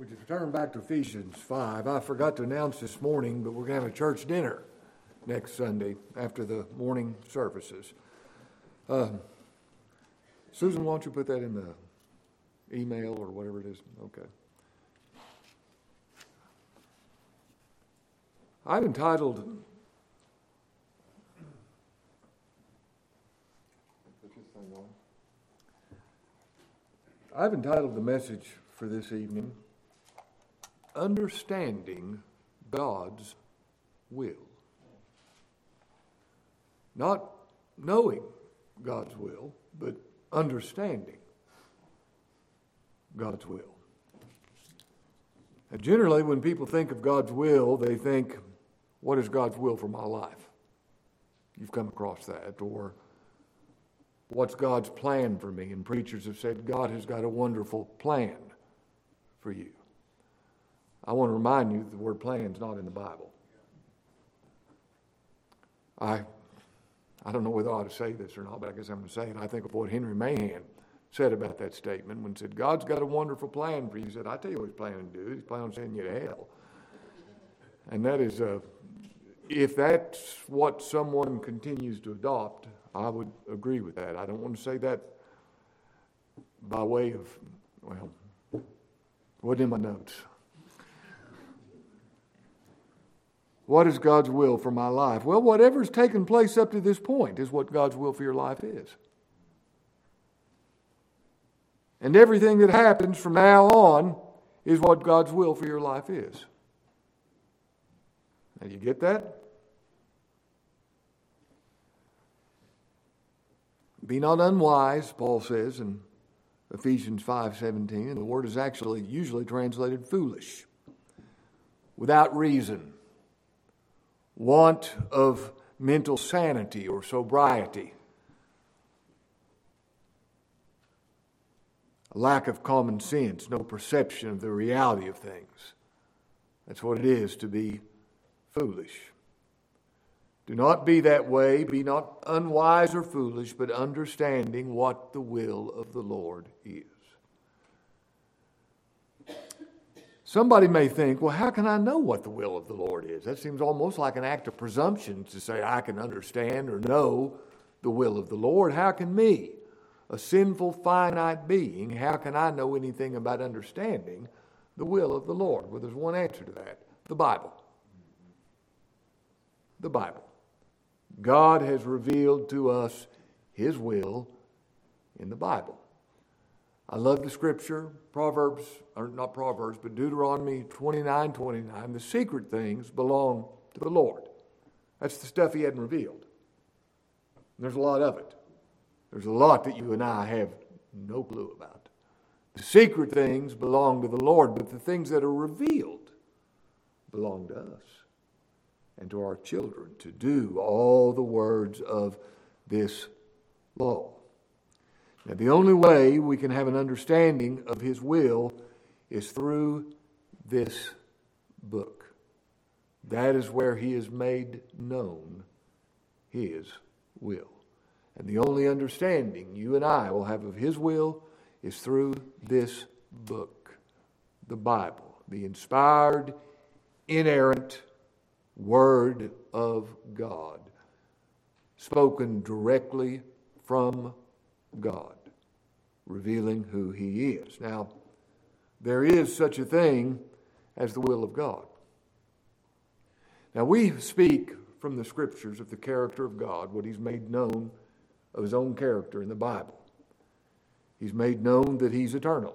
We just turn back to Ephesians 5. I forgot to announce this morning, but we're going to have a church dinner next Sunday after the morning services. Susan, why don't you put that in the email or whatever it is? Okay. I've entitled the message for this evening, Understanding God's Will. Not knowing God's will, but understanding God's will. Now, generally, when people think of God's will, they think, what is God's will for my life? You've come across that. Or, what's God's plan for me? And preachers have said, God has got a wonderful plan for you. I want to remind you that the word plan is not in the Bible. I don't know whether I ought to say this or not, but I guess I'm going to say it. I think of what Henry Mahan said about that statement when he said, God's got a wonderful plan for you. He said, I tell you what he's planning to do. He's planning on sending you to hell. And that is, if that's what someone continues to adopt, I would agree with that. I don't want to say that by way of, well, it wasn't in my notes. What is God's will for my life? Well, whatever's taken place up to this point is what God's will for your life is. And everything that happens from now on is what God's will for your life is. Now, you get that? Be not unwise, Paul says in Ephesians 5:17, and the word is actually usually translated foolish, without reason, want of mental sanity or sobriety, a lack of common sense, no perception of the reality of things. That's what it is to be foolish. Do not be that way, be not unwise or foolish, but understanding what the will of the Lord is. Somebody may think, well, how can I know what the will of the Lord is? That seems almost like an act of presumption to say I can understand or know the will of the Lord. How can me, a sinful, finite being, how can I know anything about understanding the will of the Lord? Well, there's one answer to that: the Bible. The Bible. God has revealed to us His will in the Bible. I love the scripture, Deuteronomy 29:29. The secret things belong to the Lord. That's the stuff He hadn't revealed. And there's a lot of it. There's a lot that you and I have no clue about. The secret things belong to the Lord, but the things that are revealed belong to us and to our children to do all the words of this law. Now, the only way we can have an understanding of His will is through this book. That is where He has made known His will. And the only understanding you and I will have of His will is through this book, the Bible, the inspired, inerrant Word of God, spoken directly from God, revealing who He is. Now, there is such a thing as the will of God. Now, we speak from the Scriptures of the character of God, what He's made known of His own character in the Bible. He's made known that He's eternal.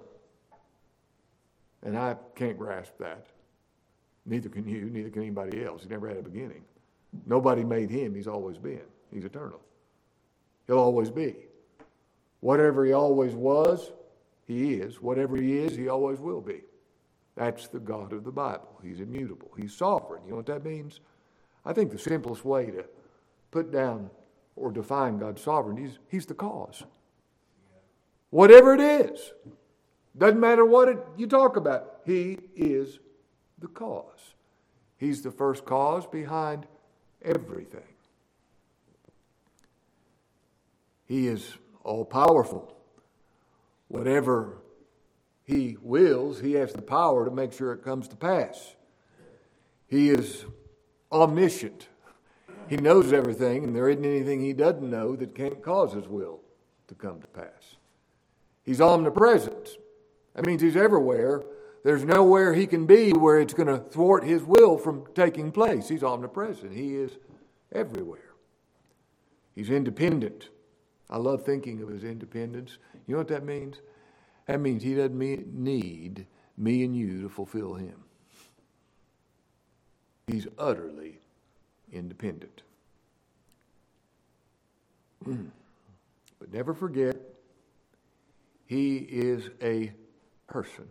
And I can't grasp that. Neither can you, neither can anybody else. He never had a beginning. Nobody made Him. He's always been. He's eternal. He'll always be. Whatever He always was, He is. Whatever He is, He always will be. That's the God of the Bible. He's immutable. He's sovereign. You know what that means? I think the simplest way to put down or define God's sovereignty is He's the cause. Whatever it is, doesn't matter what you talk about, He is the cause. He's the first cause behind everything. He is all-powerful. Whatever He wills, He has the power to make sure it comes to pass. He is omniscient. He knows everything, and there isn't anything He doesn't know that can't cause His will to come to pass. He's omnipresent. That means He's everywhere. There's nowhere He can be where it's going to thwart His will from taking place. He's omnipresent. He is everywhere. He's independent. I love thinking of His independence. You know what that means? That means He doesn't need me and you to fulfill Him. He's utterly independent. But never forget, He is a person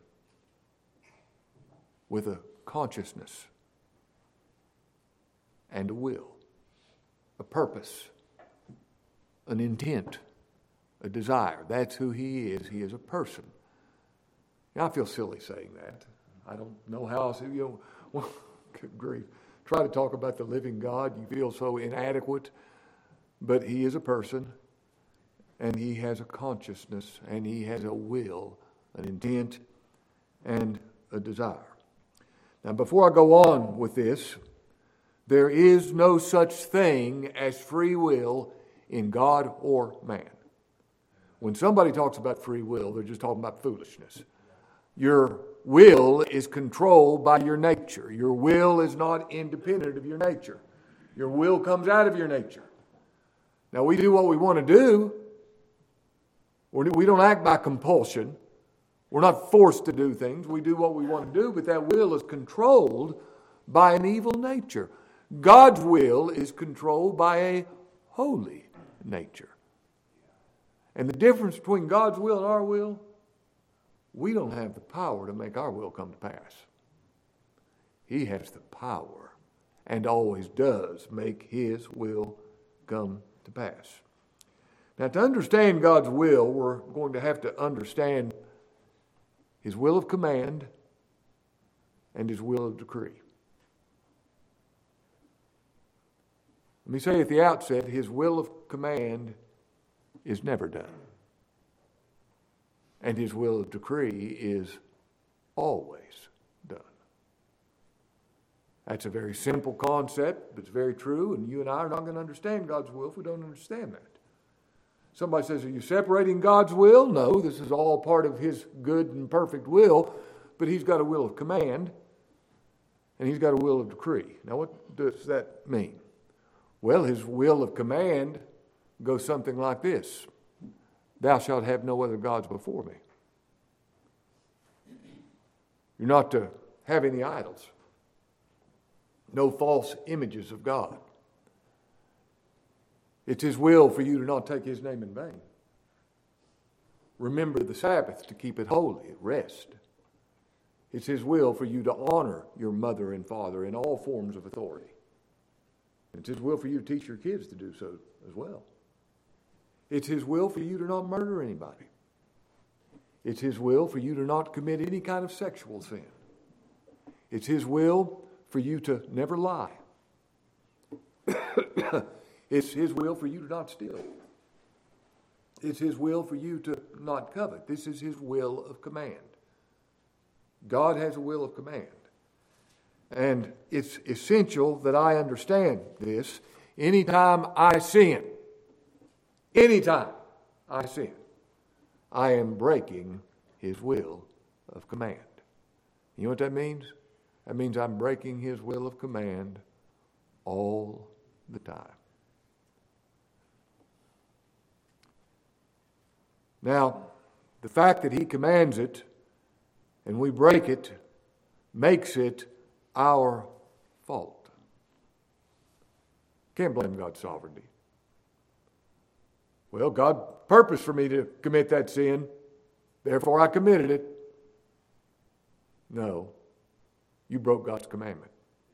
with a consciousness and a will, a purpose, an intent, a desire. That's who He is. He is a person. Now, I feel silly saying that. I don't know how else, well, good grief. Try to talk about the living God. You feel so inadequate. But He is a person, and He has a consciousness, and He has a will, an intent, and a desire. Now, before I go on with this, there is no such thing as free will in God or man. When somebody talks about free will, they're just talking about foolishness. Your will is controlled by your nature. Your will is not independent of your nature. Your will comes out of your nature. Now, we do what we want to do. We don't act by compulsion. We're not forced to do things. We do what we want to do, but that will is controlled by an evil nature. God's will is controlled by a holy nature. And the difference between God's will and our will, we don't have the power to make our will come to pass. He has the power and always does make His will come to pass. Now, to understand God's will, we're going to have to understand His will of command and His will of decree. Let me say at the outset, His will of command is never done. And His will of decree is always done. That's a very simple concept, but it's very true, and you and I are not going to understand God's will if we don't understand that. Somebody says, are you separating God's will? No, this is all part of His good and perfect will, but He's got a will of command, and He's got a will of decree. Now, what does that mean? Well, His will of command goes something like this. Thou shalt have no other gods before me. You're not to have any idols. No false images of God. It's His will for you to not take His name in vain. Remember the Sabbath to keep it holy, rest. It's His will for you to honor your mother and father in all forms of authority. It's His will for you to teach your kids to do so as well. It's His will for you to not murder anybody. It's His will for you to not commit any kind of sexual sin. It's His will for you to never lie. It's His will for you to not steal. It's His will for you to not covet. This is His will of command. God has a will of command. And it's essential that I understand this. Anytime I sin, I am breaking His will of command. You know what that means? That means I'm breaking His will of command all the time. Now, the fact that He commands it and we break it makes it our fault. Can't blame God's sovereignty. Well, God purposed for me to commit that sin, therefore I committed it. No, you broke God's commandment.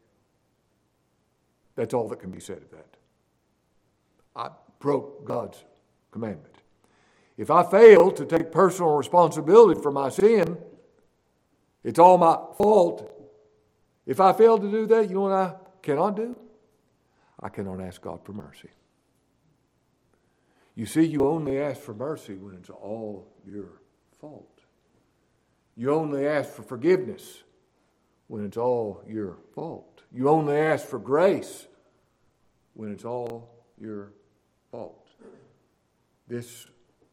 That's all that can be said of that. I broke God's commandment. If I fail to take personal responsibility for my sin, it's all my fault. If I fail to do that, you know what I cannot do? I cannot ask God for mercy. You see, you only ask for mercy when it's all your fault. You only ask for forgiveness when it's all your fault. You only ask for grace when it's all your fault. This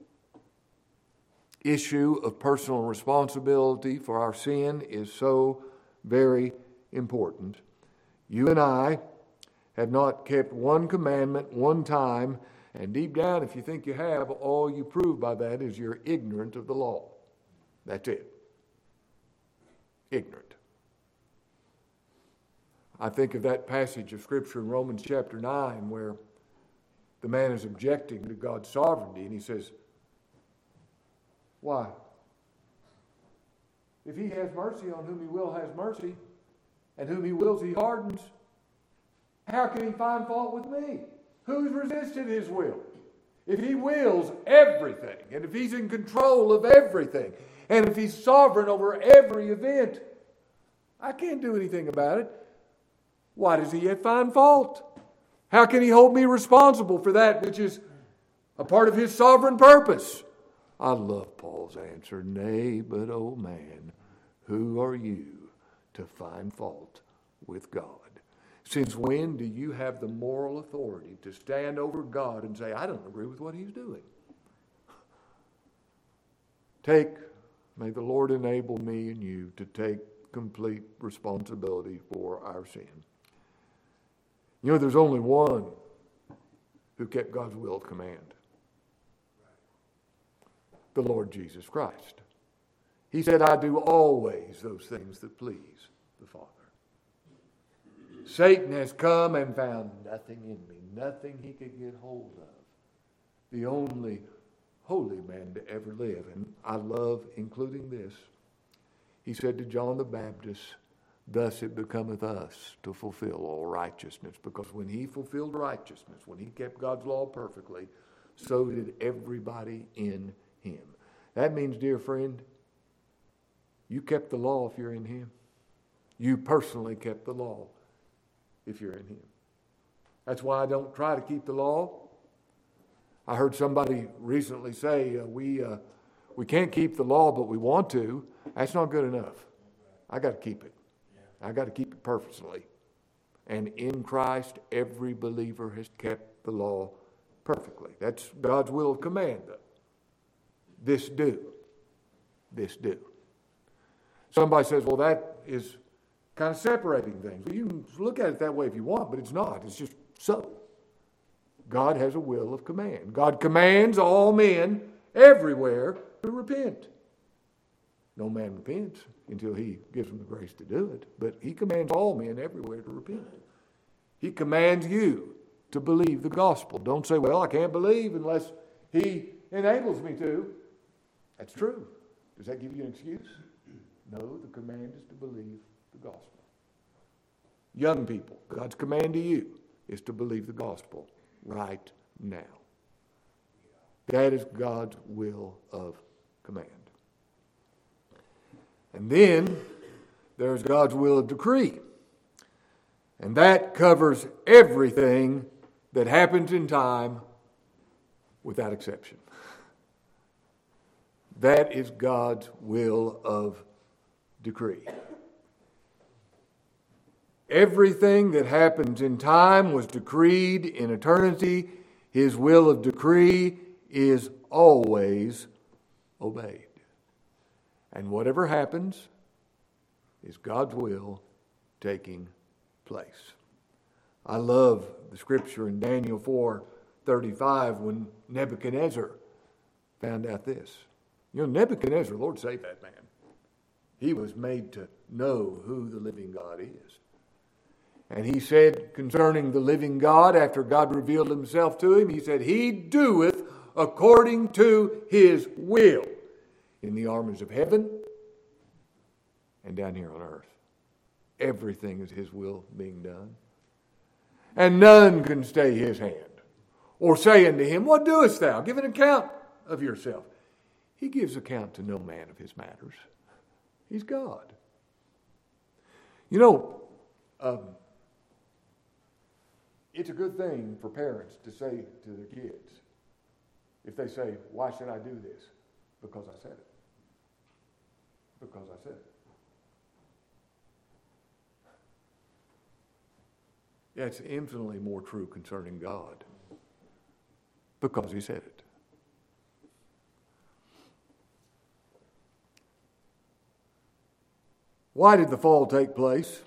issue of personal responsibility for our sin is so very important. You and I have not kept one commandment one time, and deep down, if you think you have, all you prove by that is you're ignorant of the law. That's it. Ignorant. I think of that passage of Scripture in Romans chapter 9 where the man is objecting to God's sovereignty, and he says, why? If he has mercy on whom he will has mercy, and whom he wills he hardens, how can he find fault with me? Who's resisted his will? If he wills everything, and if he's in control of everything, and if he's sovereign over every event, I can't do anything about it. Why does he yet find fault? How can he hold me responsible for that which is a part of his sovereign purpose? I love Paul's answer. Nay, but oh man, who are you to find fault with God? Since when do you have the moral authority to stand over God and say, I don't agree with what he's doing? May the Lord enable me and you to take complete responsibility for our sin. You know, there's only one who kept God's will of command. The Lord Jesus Christ. He said, I do always those things that please the Father. Satan has come and found nothing in me, nothing he could get hold of. The only holy man to ever live. And I love including this. He said to John the Baptist, thus it becometh us to fulfill all righteousness. Because when he fulfilled righteousness, when he kept God's law perfectly, so did everybody in him. That means, dear friend, you kept the law if you're in him. You personally kept the law if you're in him. That's why I don't try to keep the law. I heard somebody recently say, we can't keep the law, but we want to. That's not good enough. I got to keep it. I got to keep it perfectly. And in Christ, every believer has kept the law perfectly. That's God's will of command. This do. This do. Somebody says, well, that is kind of separating things. Well, you can look at it that way if you want, but it's not. It's just so. God has a will of command. God commands all men everywhere to repent. No man repents until he gives them the grace to do it. But he commands all men everywhere to repent. He commands you to believe the gospel. Don't say, well, I can't believe unless he enables me to. That's true. Does that give you an excuse? No, the command is to believe the gospel. Young people, God's command to you is to believe the gospel right now. That is God's will of command. And then there's God's will of decree. And that covers everything that happens in time without exception. That is God's will of decree. Everything that happens in time was decreed in eternity. His will of decree is always obeyed. And whatever happens is God's will taking place. I love the scripture in Daniel 4:35 when Nebuchadnezzar found out this. You know, Nebuchadnezzar, Lord save that man. He was made to know who the living God is. And he said concerning the living God, after God revealed himself to him, he said, he doeth according to his will in the armies of heaven and down here on earth. Everything is his will being done. And none can stay his hand or say unto him, what doest thou? Give an account of yourself. He gives account to no man of his matters. He's God. You know, it's a good thing for parents to say to their kids, if they say, why should I do this? Because I said it. Because I said it. Yeah, it's infinitely more true concerning God because he said it. Why did the fall take place?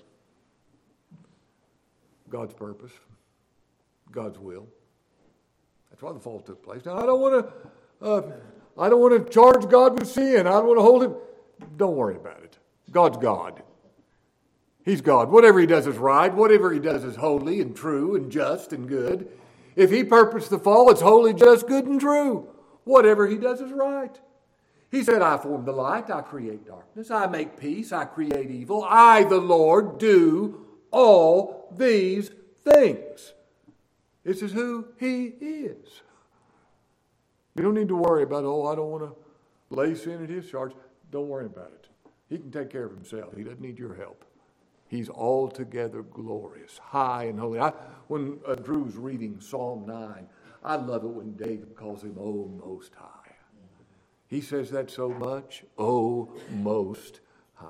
God's purpose, God's will. That's why the fall took place. Now, I don't want to charge God with sin. I don't want to hold him. Don't worry about it. God's God. He's God. Whatever he does is right. Whatever he does is holy and true and just and good. If he purposed the fall, it's holy, just, good, and true. Whatever he does is right. He said, I form the light, I create darkness, I make peace, I create evil. I, the Lord, do all these things. This is who he is. You don't need to worry about, I don't want to lay sin at his charge. Don't worry about it. He can take care of himself. He doesn't need your help. He's altogether glorious, high and holy. When Drew's reading Psalm 9, I love it when David calls him, O Most High. He says that so much, O Most High.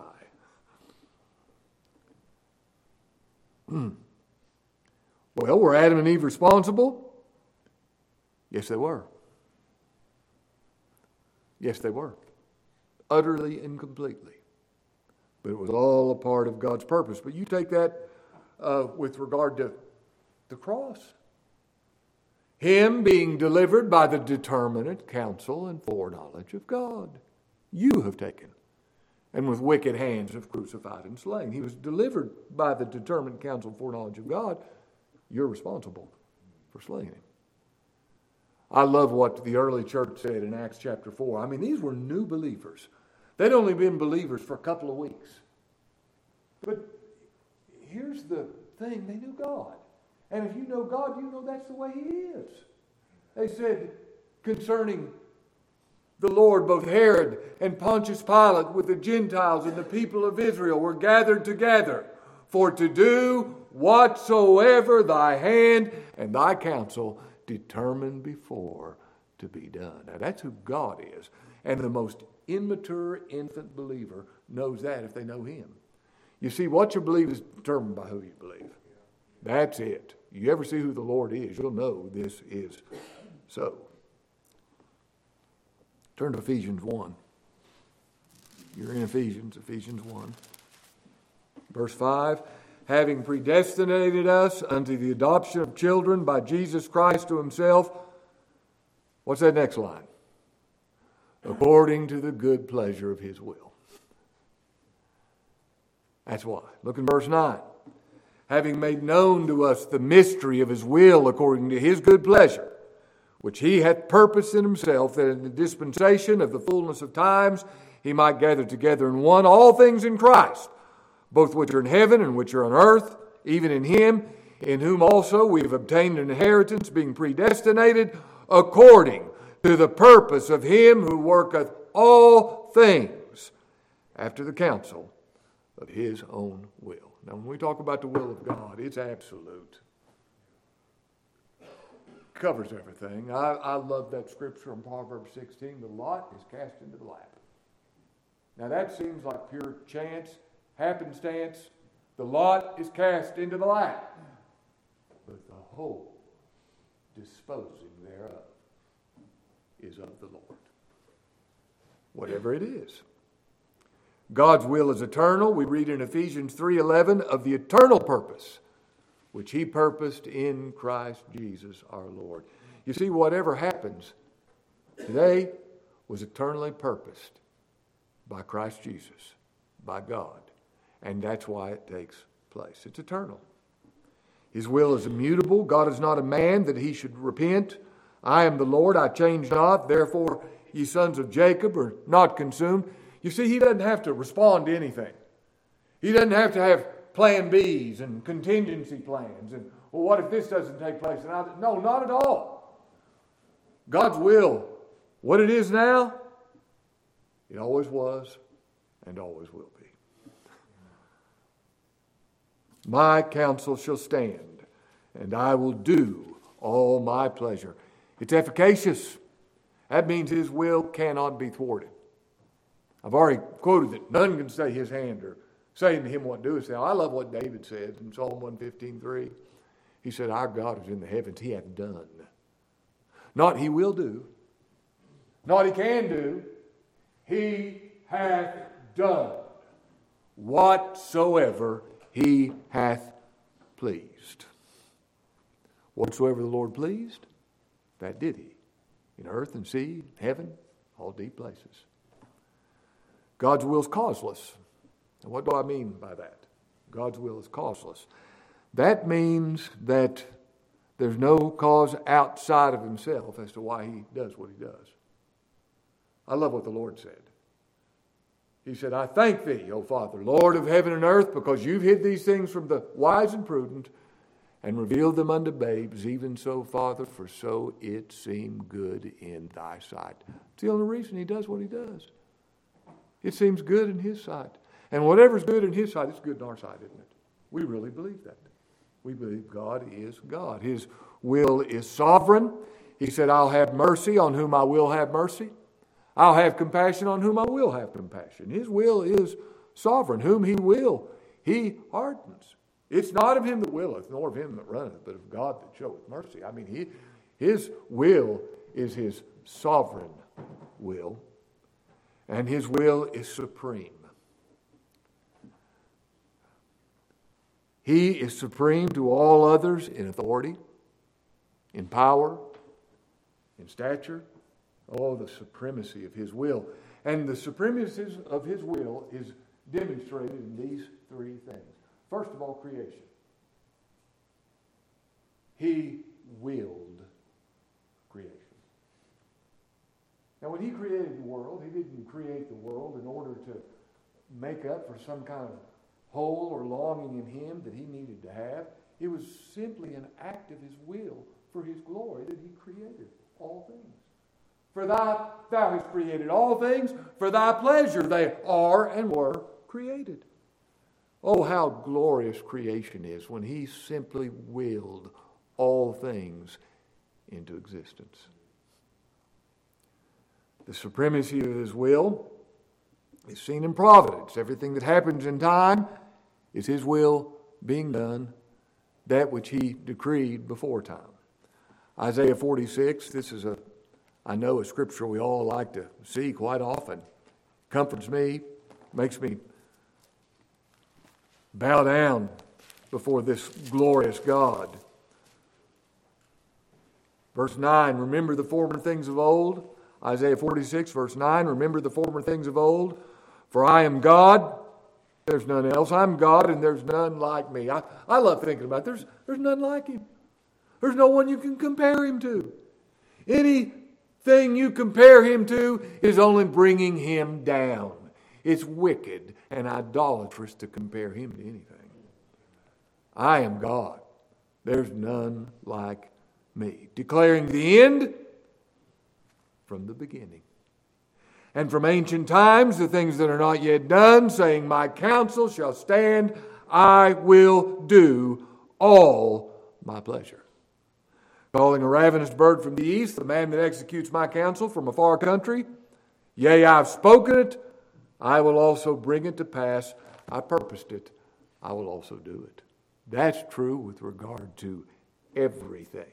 Well, were Adam and Eve responsible? Yes, they were. Yes, they were. Utterly and completely. But it was all a part of God's purpose. But you take that with regard to the cross. Him being delivered by the determinate counsel and foreknowledge of God. You have taken, and with wicked hands have crucified and slain. He was delivered by the determinate counsel and foreknowledge of God. You're responsible for slaying him. I love what the early church said in Acts chapter 4. I mean, these were new believers. They'd only been believers for a couple of weeks. But here's the thing, they knew God. And if you know God, you know that's the way he is. They said concerning the Lord, both Herod and Pontius Pilate with the Gentiles and the people of Israel were gathered together for to do whatsoever thy hand and thy counsel determined before to be done. Now that's who God is. And the most immature infant believer knows that if they know him. You see, what you believe is determined by who you believe. That's it. You ever see who the Lord is, you'll know this is so. Turn to Ephesians 1. You're in Ephesians 1. Verse 5. Having predestinated us unto the adoption of children by Jesus Christ to himself. What's that next line? According to the good pleasure of his will. That's why. Look in verse 9. Having made known to us the mystery of his will according to his good pleasure, which he hath purposed in himself, that in the dispensation of the fullness of times he might gather together in one all things in Christ, both which are in heaven and which are on earth, even in him, in whom also we have obtained an inheritance, being predestinated according to the purpose of him who worketh all things after the counsel of his own will. Now, when we talk about the will of God, it's absolute. Covers everything. I love that scripture in Proverbs 16. The lot is cast into the lap. Now, that seems like pure chance, happenstance. The lot is cast into the lap. But the whole disposing thereof is of the Lord. Whatever it is. God's will is eternal. We read in Ephesians 3:11 of the eternal purpose which he purposed in Christ Jesus our Lord. You see, whatever happens today was eternally purposed by Christ Jesus, by God. And that's why it takes place. It's eternal. His will is immutable. God is not a man that he should repent. I am the Lord, I change not. Therefore, ye sons of Jacob are not consumed. You see, he doesn't have to respond to anything. He doesn't have to have plan Bs and contingency plans. And, well, what if this doesn't take place? No, not at all. God's will, what it is now, it always was and always will be. My counsel shall stand, and I will do all my pleasure. It's efficacious. That means his will cannot be thwarted. I've already quoted that none can stay his hand or saying to him, what doest thou? I love what David says in Psalm 115:3. He said, our God is in the heavens. He hath done. Not he will do. Not he can do. He hath done whatsoever he hath pleased. Whatsoever the Lord pleased, that did he. In earth and sea, heaven, all deep places. God's will is causeless. And what do I mean by that? God's will is causeless. That means that there's no cause outside of himself as to why he does what he does. I love what the Lord said. He said, I thank thee, O Father, Lord of heaven and earth, because you've hid these things from the wise and prudent and revealed them unto babes. Even so, Father, for so it seemed good in thy sight. It's the only reason he does what he does. It seems good in his sight. And whatever's good in his sight, it's good in our sight, isn't it? We really believe that. We believe God is God. His will is sovereign. He said, I'll have mercy on whom I will have mercy. I'll have compassion on whom I will have compassion. His will is sovereign. Whom he will, he hardens. It's not of him that willeth, nor of him that runneth, but of God that showeth mercy. I mean, his will is his sovereign will, and his will is supreme. He is supreme to all others in authority, in power, in stature. Oh, the supremacy of his will. And the supremacy of his will is demonstrated in these three things. First of all, creation. He willed creation. Now, when he created the world, he didn't create the world in order to make up for some kind of hole or longing in him that he needed to have. It was simply an act of his will for his glory that he created all things. For thou hast created all things, for thy pleasure they are and were created. Oh, how glorious creation is when he simply willed all things into existence. The supremacy of his will is seen in providence. Everything that happens in time is his will being done, that which he decreed before time. Isaiah 46, this is I know a scripture we all like to see quite often. Comforts me, makes me bow down before this glorious God. Verse 9, remember the former things of old. Isaiah 46, verse 9, remember the former things of old. For I am God, there's none else. I'm God and there's none like me. I love thinking about it. There's none like him. There's no one you can compare him to. Anything you compare him to is only bringing him down. It's wicked and idolatrous to compare him to anything. I am God. There's none like me. Declaring the end from the beginning. And from ancient times, the things that are not yet done, saying, my counsel shall stand, I will do all my pleasure. Calling a ravenous bird from the east, the man that executes my counsel from a far country. Yea, I've spoken it, I will also bring it to pass. I purposed it, I will also do it. That's true with regard to everything.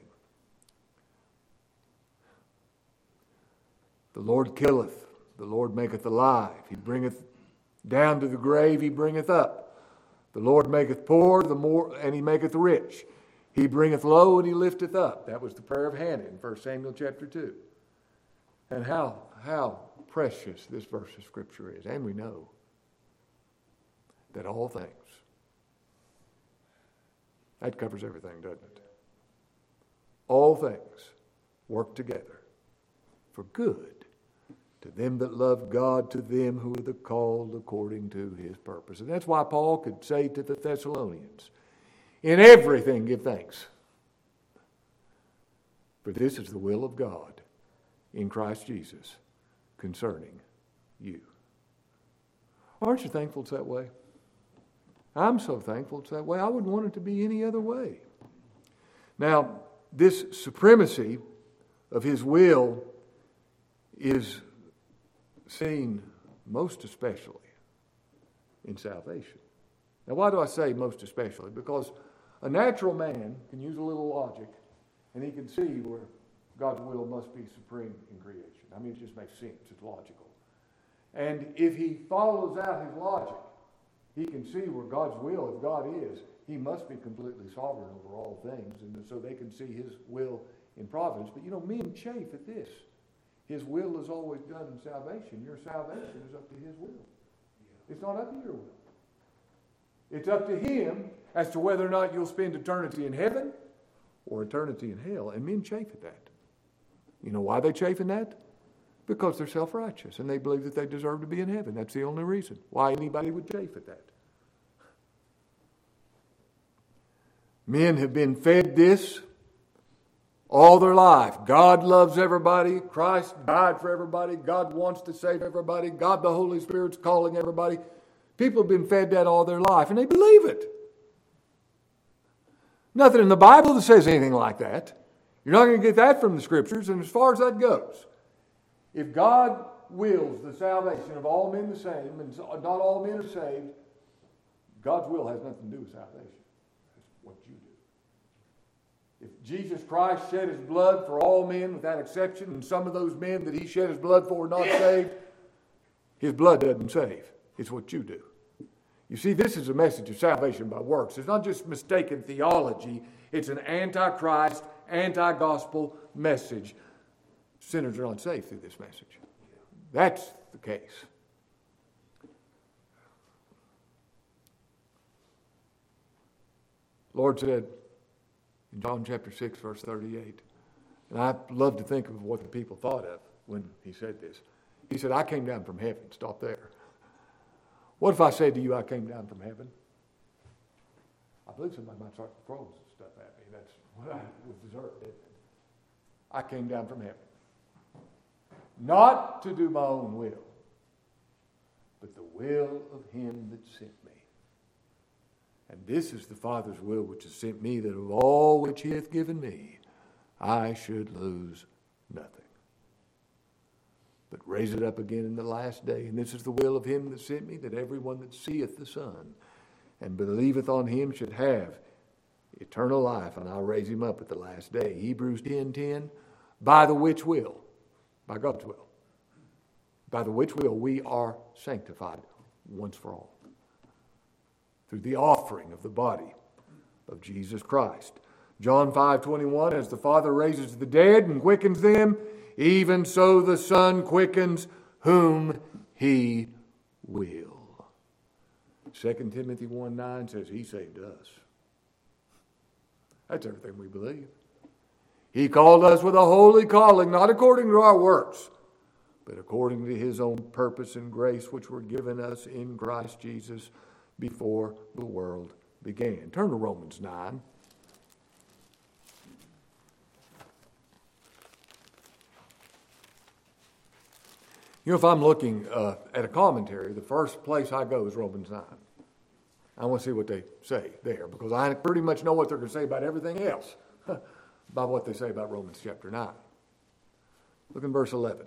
The Lord killeth, the Lord maketh alive. He bringeth down to the grave, he bringeth up. The Lord maketh poor, and he maketh rich. He bringeth low, and he lifteth up. That was the prayer of Hannah in 1 Samuel chapter 2. And how precious this verse of Scripture is. And we know that all things, that covers everything, doesn't it? All things work together for good to them that love God, to them who are the called according to his purpose. And that's why Paul could say to the Thessalonians, in everything give thanks, for this is the will of God in Christ Jesus concerning you. Aren't you thankful it's that way? I'm so thankful it's that way. I wouldn't want it to be any other way. Now, this supremacy of his will is seen most especially in salvation. Now, why do I say most especially? Because a natural man can use a little logic, and he can see where God's will must be supreme in creation. I mean, it just makes sense. It's logical. And if he follows out his logic, he can see where God's will, if God is, he must be completely sovereign over all things. And so they can see his will in providence. But men chafe at this. His will is always done in salvation. Your salvation is up to his will. It's not up to your will. It's up to him as to whether or not you'll spend eternity in heaven or eternity in hell. And men chafe at that. You know why they chafe in that? Because they're self-righteous and they believe that they deserve to be in heaven. That's the only reason why anybody would chafe at that. Men have been fed this all their life. God loves everybody. Christ died for everybody. God wants to save everybody. God the Holy Spirit's calling everybody. People have been fed that all their life, and they believe it. Nothing in the Bible that says anything like that. You're not going to get that from the Scriptures, and as far as that goes, if God wills the salvation of all men the same, and not all men are saved, God's will has nothing to do with salvation. That's what you do. If Jesus Christ shed his blood for all men without exception, and some of those men that he shed his blood for are not saved, his blood doesn't save. It's what you do. You see, this is a message of salvation by works. It's not just mistaken theology. It's an anti-Christ, anti-gospel message. Sinners are not saved through this message. That's the case. The Lord said in John chapter 6, verse 38, and I love to think of what the people thought of when he said this. He said, I came down from heaven. Stop there. What if I said to you, I came down from heaven? I believe somebody might start throwing some stuff at me. That's what I would deserve, isn't it? I came down from heaven. Not to do my own will, but the will of him that sent me. And this is the Father's will which has sent me, that of all which he hath given me, I should lose nothing, but raise it up again in the last day. And this is the will of him that sent me, that everyone that seeth the Son and believeth on him should have eternal life, and I'll raise him up at the last day. Hebrews 10:10, by the which will, by God's will, by the which will we are sanctified once for all, through the offering of the body of Jesus Christ. John 5:21, as the Father raises the dead and quickens them, even so the Son quickens whom he will. 2 Timothy 1:9 says he saved us. That's everything we believe. He called us with a holy calling, not according to our works, but according to his own purpose and grace, which were given us in Christ Jesus before the world began. Turn to Romans 9. If I'm looking at a commentary, the first place I go is Romans 9. I want to see what they say there, because I pretty much know what they're going to say about everything else, about what they say about Romans chapter 9. Look in verse 11.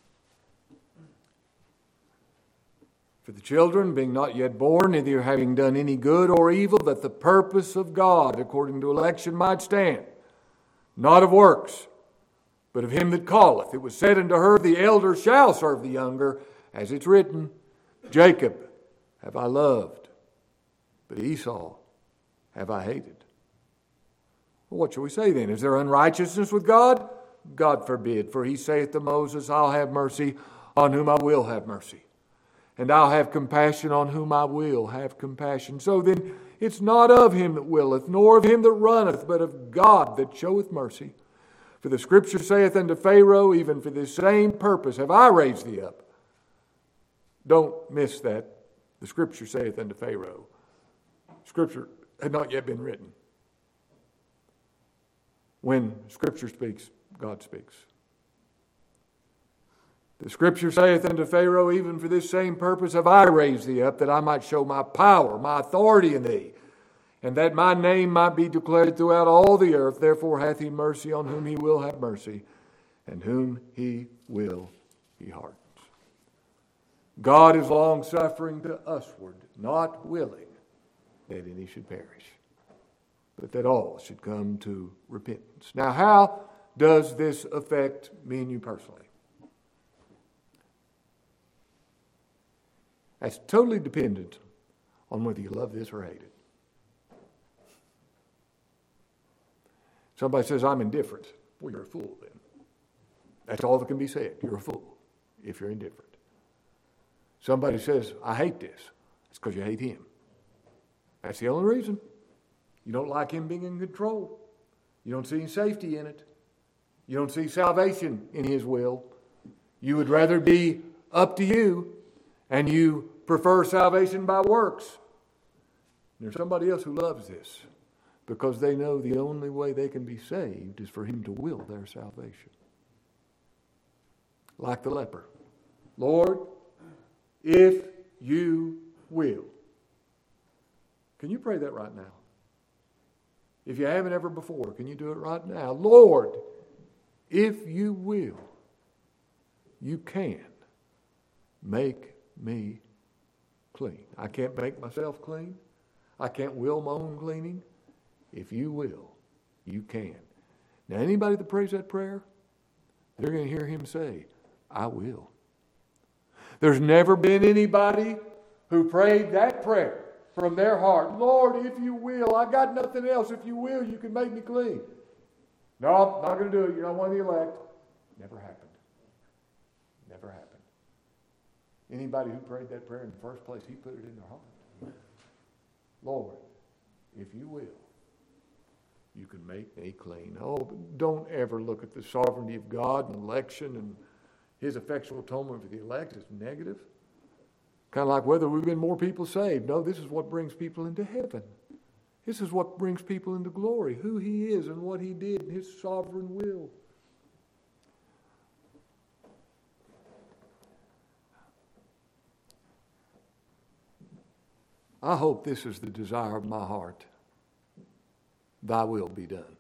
For the children, being not yet born, neither having done any good or evil, that the purpose of God, according to election, might stand, not of works, but of him that calleth. It was said unto her, the elder shall serve the younger, as it's written, Jacob have I loved, but Esau have I hated. Well, what shall we say then? Is there unrighteousness with God? God forbid. For he saith to Moses, I'll have mercy on whom I will have mercy, and I'll have compassion on whom I will have compassion. So then it's not of him that willeth, nor of him that runneth, but of God that showeth mercy. For the Scripture saith unto Pharaoh, even for this same purpose have I raised thee up. Don't miss that. The Scripture saith unto Pharaoh. Scripture had not yet been written. When Scripture speaks, God speaks. The Scripture saith unto Pharaoh, even for this same purpose have I raised thee up, that I might show my power, my authority in thee, and that my name might be declared throughout all the earth. Therefore hath he mercy on whom he will have mercy, and whom he will he hardens. God is long-suffering to usward, not willing that any should perish, but that all should come to repentance. Now, how does this affect me and you personally? That's totally dependent on whether you love this or hate it. Somebody says, I'm indifferent. Well, you're a fool then. That's all that can be said. You're a fool if you're indifferent. Somebody says, I hate this. It's because you hate him. That's the only reason. You don't like him being in control. You don't see safety in it. You don't see salvation in his will. You would rather be up to you, and you prefer salvation by works. There's somebody else who loves this because they know the only way they can be saved is for him to will their salvation. Like the leper. Lord, if you will. Can you pray that right now? If you haven't ever before, can you do it right now? Lord, if you will, you can make me clean. I can't make myself clean. I can't will my own cleaning. If you will, you can. Now, anybody that prays that prayer, they're going to hear him say, I will. There's never been anybody who prayed that prayer from their heart. Lord, if you will, I got nothing else. If you will, you can make me clean. No, not going to do it. You're not one of the elect. Never happened. Never happened. Anybody who prayed that prayer in the first place, he put it in their heart. Lord, if you will, you can make me clean. Oh, don't ever look at the sovereignty of God and election and his effectual atonement for the elect as negative. Kind of like whether we've been more people saved. No, this is what brings people into heaven. This is what brings people into glory, who he is and what he did in his sovereign will. I hope this is the desire of my heart. Thy will be done.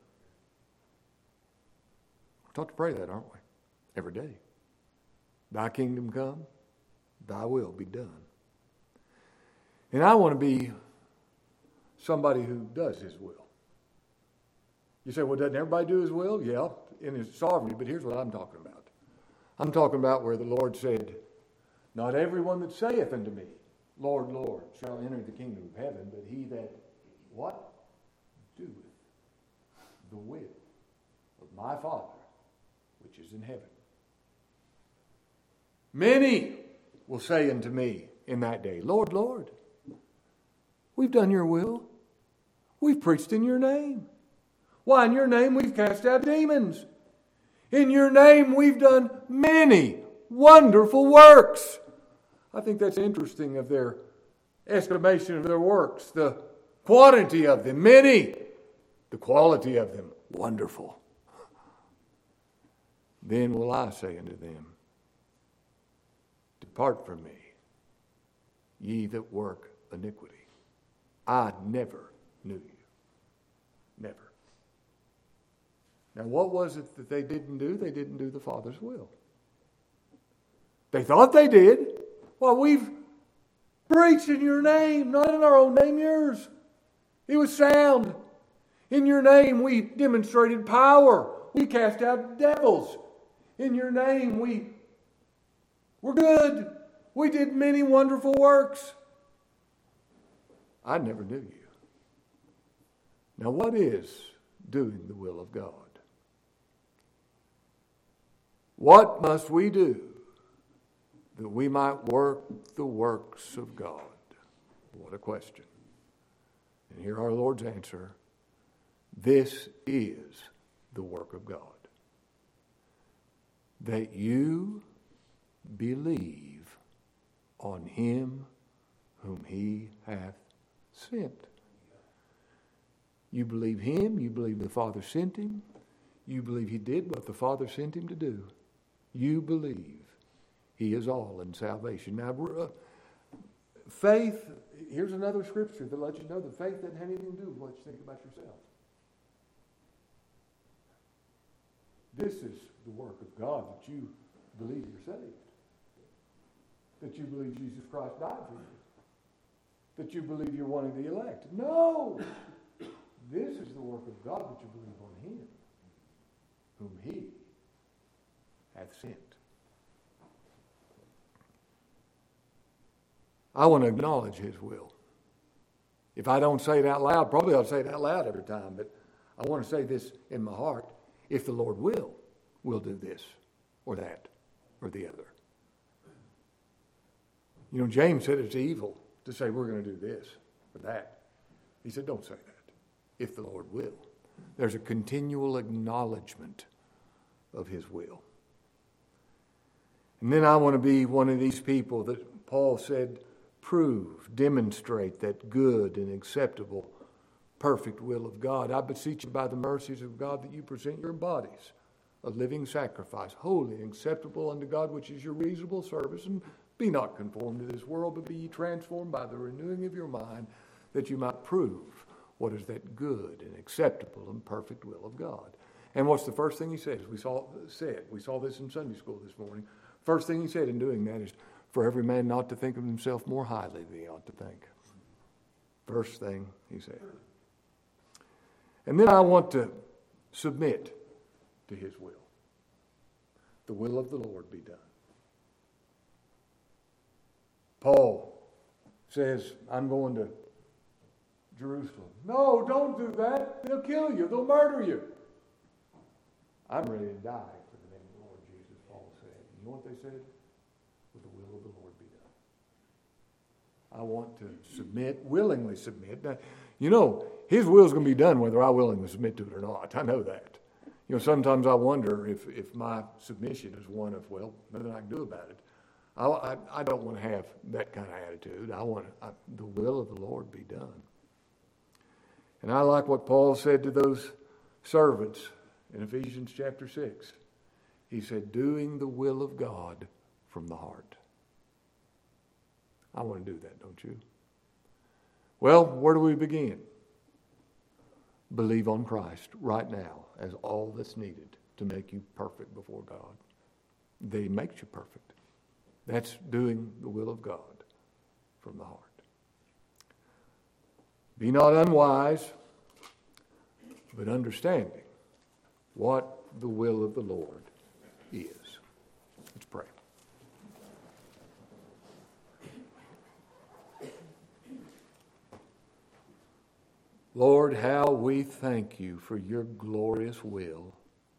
We're taught to pray that, aren't we? Every day. Thy kingdom come, thy will be done. And I want to be somebody who does his will. You say, well, doesn't everybody do his will? Yeah, in his sovereignty, but here's what I'm talking about. I'm talking about where the Lord said, not everyone that saith unto me, Lord, Lord, shall enter the kingdom of heaven, but he that, what? Doeth the will of my Father, which is in heaven. Many will say unto me in that day, Lord, Lord, we've done your will. We've preached in your name. Why, in your name we've cast out demons. In your name we've done many wonderful works. I think that's interesting of their estimation of their works. The quantity of them, many. The quality of them, wonderful. Then will I say unto them, depart from me, ye that work iniquity. I never knew you. Never. Now, what was it that they didn't do? They didn't do the Father's will. They thought they did. Well, we've preached in your name, not in our own name, yours. It was sound. In your name, we demonstrated power. We cast out devils. In your name, we're good. We did many wonderful works. I never knew you. Now, what is doing the will of God? What must we do that we might work the works of God? What a question. And here our Lord's answer. This is the work of God. That you believe on him whom he hath sent. You believe him. You believe the Father sent him. You believe he did what the Father sent him to do. You believe he is all in salvation. Now, faith, here's another scripture that lets you know that faith doesn't have anything to do with what you think about yourself. This is the work of God, that you believe you're saved. that you believe Jesus Christ died for you, that you believe you're one of the elect. No! This is the work of God, that you believe on him, whom he hath sent. I want to acknowledge his will. If I don't say it out loud, probably I'll say it out loud every time, but I want to say this in my heart. If the Lord will, we'll do this or that or the other. You know, James said it's evil to say we're going to do this or that. He said, don't say that. If the Lord will. There's a continual acknowledgement of his will. And then I want to be one of these people that Paul said, prove, demonstrate that good and acceptable, perfect will of God. I beseech you by the mercies of God that you present your bodies a living sacrifice, holy and acceptable unto God, which is your reasonable service. And be not conformed to this world, but be ye transformed by the renewing of your mind, that you might prove what is that good and acceptable and perfect will of God. And what's the first thing he says? We saw this in Sunday school this morning. First thing he said in doing that is, for every man not to think of himself more highly than he ought to think. First thing he said. And then I want to submit to his will. The will of the Lord be done. Paul says, I'm going to Jerusalem. No, don't do that. They'll kill you. They'll murder you. I'm ready to die for the name of the Lord Jesus, Paul said. You know what they said? With the will of the Lord be done. I want to submit, willingly submit. Now, you know, his will is going to be done whether I willingly submit to it or not. I know that. You know, sometimes I wonder if my submission is one of, well, nothing I can do about it. I don't want to have that kind of attitude. I want the will of the Lord be done. And I like what Paul said to those servants in Ephesians chapter 6. He said, doing the will of God from the heart. I want to do that, don't you? Well, where do we begin? Believe on Christ right now as all that's needed to make you perfect before God. He makes you perfect. That's doing the will of God from the heart. Be not unwise, but understanding what the will of the Lord is. Let's pray. Lord, how we thank you for your glorious will.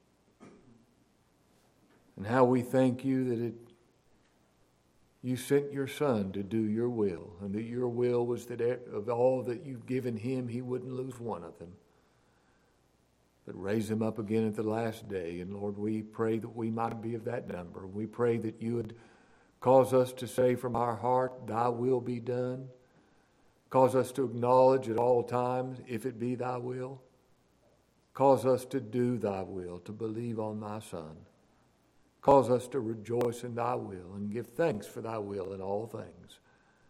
And how we thank you that you sent your Son to do your will, and that your will was that of all that you've given him, he wouldn't lose one of them, but raise him up again at the last day. And Lord, we pray that we might be of that number. We pray that you would cause us to say from our heart, thy will be done. Cause us to acknowledge at all times, if it be thy will. Cause us to do thy will, to believe on thy Son. Cause us to rejoice in thy will and give thanks for thy will in all things.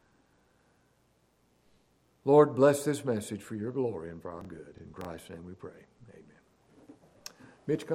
Lord, bless this message for your glory and for our good. In Christ's name we pray. Amen. Mitch,